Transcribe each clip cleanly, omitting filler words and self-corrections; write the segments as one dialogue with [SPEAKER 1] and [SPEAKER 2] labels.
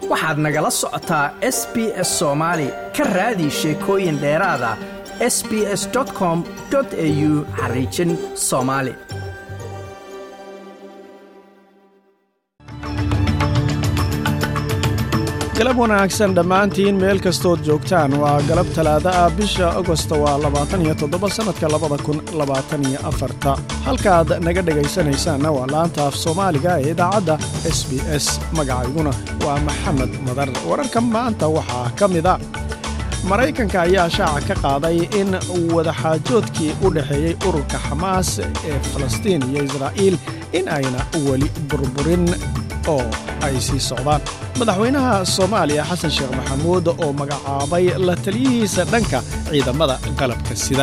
[SPEAKER 1] waxaad nagala socotaa SBS Soomaali ka raadi sheekooyin dheeraada sbs.com.au/Somali.
[SPEAKER 2] galab wanaagsan dhammaantiin meel kastood joogtaan waa galab talaada ah bisha Agosto waa 27 sanadka 2024 halkaad naga dhagaysanaysaan waa laanta af Soomaaliga ee idaacadda SBS magacayguna waa Maxamed Madar wararka maanta waxaa ka mid ah Mareykanka ayaa shaaca ka qaaday in wada xaajoodkii u dhaxeeyay ururka Xamaas ee Falastiin iyo Israa'iil in ayna wali burburin oo ay sii socdaan madaxweynaha Soomaaliya Xasan Sheekh Maxamuud oo magacaabay la taliyihiisa dhanka ciidamada qalabka sida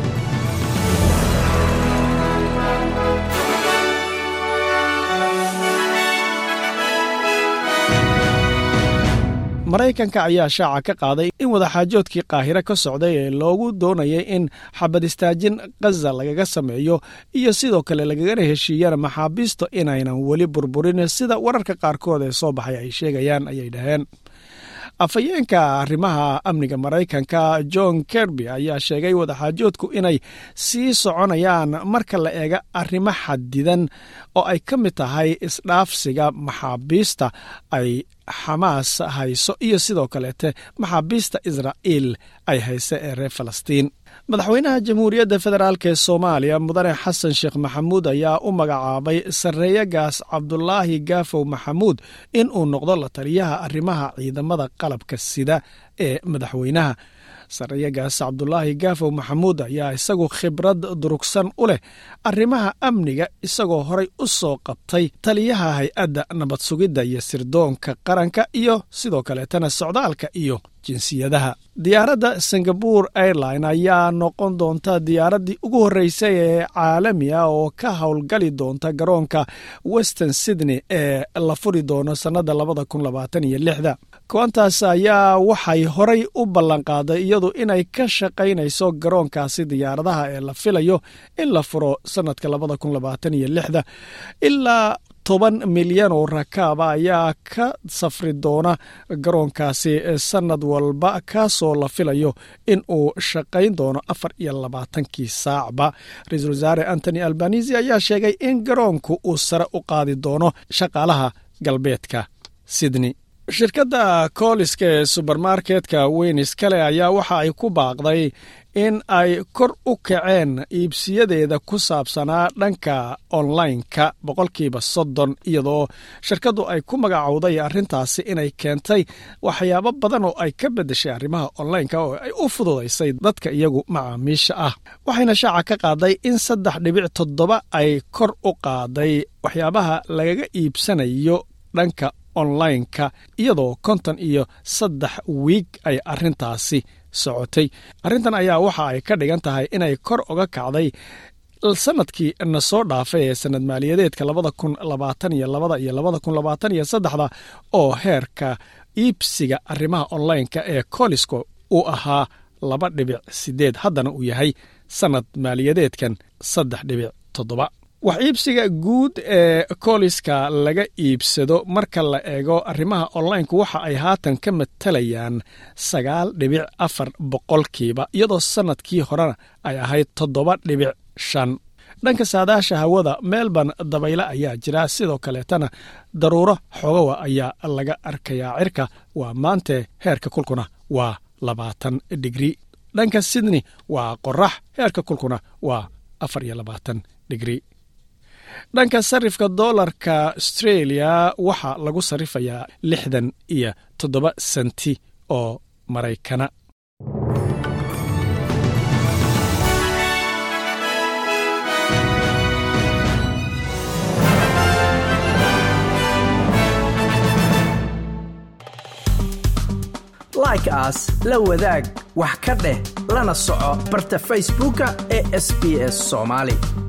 [SPEAKER 2] Mareykanka ayaa shaaca ka qaaday in wada xaajoodkii Qaahira ka socday ee loogu doonayay in xabad istaajin Gaza lagaga sameeyo iyo sidoo kale lagaga heshiiyana maxaabiisto inaynan wali burburin sida wararka qaarkood ee soo baxay ay sheegayaan ayay dhaheen afayeenka arrimaha amniga Mareykanka John Kirby ayaa sheegay wada xaajoodku inay sii soconayaan marka la eega arrimo xadidan oo ay ka mid tahay isdhaafsiga maxaabiista ay Xamaas hayso iyo sidoo kaleete maxaabiista Israa'iil ay hayso ee reer Falastiin madaxweynaha Jamhuuriyadda Federaalka ee Soomaaliya mudane Xasan Sheekh Maxamuud ayaa u magacaabay Sareeyagaas Cabdullaahi Gaafow Maxamuud in uu noqdo la taliyaha arrimaha ciidamada qalabka sida ee madaxweynaha Sareeyagaas Cabdullaahi Gaafow Maxamuud ayaa isagu khibrad durugsan u leh arrimaha amniga isagoo horay u soo qabtay taliyaha hay'adda nabad sugidda iyo sirdoonka qaranka iyo sidoo kale tan socdaalka iyo jinsiyadaha diyaaradda Singapore Airlines ayaa noqon doonta diyaaraddii ugu horeysay ee caalami ah oo ka howlgali doonta garoonka Western Sydney ee la furi doono sanada 2026 Qantas ayaa waxay horay u ballan qaaday iyadu inay ka shaqaynayso garoonkaasi diyaaradaha ee la filayo in la furo sanadka 2026 ilaa 10 milyan oo rakaab ayaa ka safri doona garoonkaasi sanad walba kaasoo la filayo in uu shaqayn doono 24 saacba Ra'iisul Wasaare Anthony Albanese ayaa sheegay in garoonku uu sare u qaadi doono shaqaalaha galbeedka Sydney shirkadda Coles ee supermarketka Waynes kale ayaa waxa ay ku baaqday in ay kor u kaceen iibsiyadeeda ku saabsanaa dhanka online-ka 30% iyadoo shirkaddu ay ku magacowday arrintaasi inay keentay waxyaabo badan oo ay ka bedeshay arrimaha online-ka oo ay u fududeysay dadka iyagu macaamiisha ah waxayna shaaca ka qaaday in 3.7 ay kor u qaaday waxyaabaha lagaga iibsanayo dhanka online-ka iyadoo 53 week ay arrintaasi socotay arrintan ayaa waxa ay ka dhigan tahay inay kor uga kacday sanadkii na soo dhaafay ee sanad maaliyadeedka 2022 iyo 2023 oo heerka iibsiga arrimaha online-ka ee Coles uu ahaa 2.8 haddana uu yahay sanad maaliyadeedkan 3.7 wax iibsiga guud ee Coleska laga iibsado marka la eego arrimaha online-ku waxa ay haatan ka matalayaan 9.4% iyadoo sanadkii horena ay ahayd 7.5 dhanka saadaasha hawada Melbourne dabaylo ayaa jira sidoo kaleetana daruuro xogawa ayaa laga arkayaa cirka waa maanta heerka kulkuna waa 20 degree dhanka Sydney waa qorax heerka kulkuna waa 24 degree dhanka sarifka dollarka Australia waxa lagu sarifayaa 67 senti oo Mareykana
[SPEAKER 1] like us la wadaag wax ka dheh lana soco barta Facebooka ee SBS Somali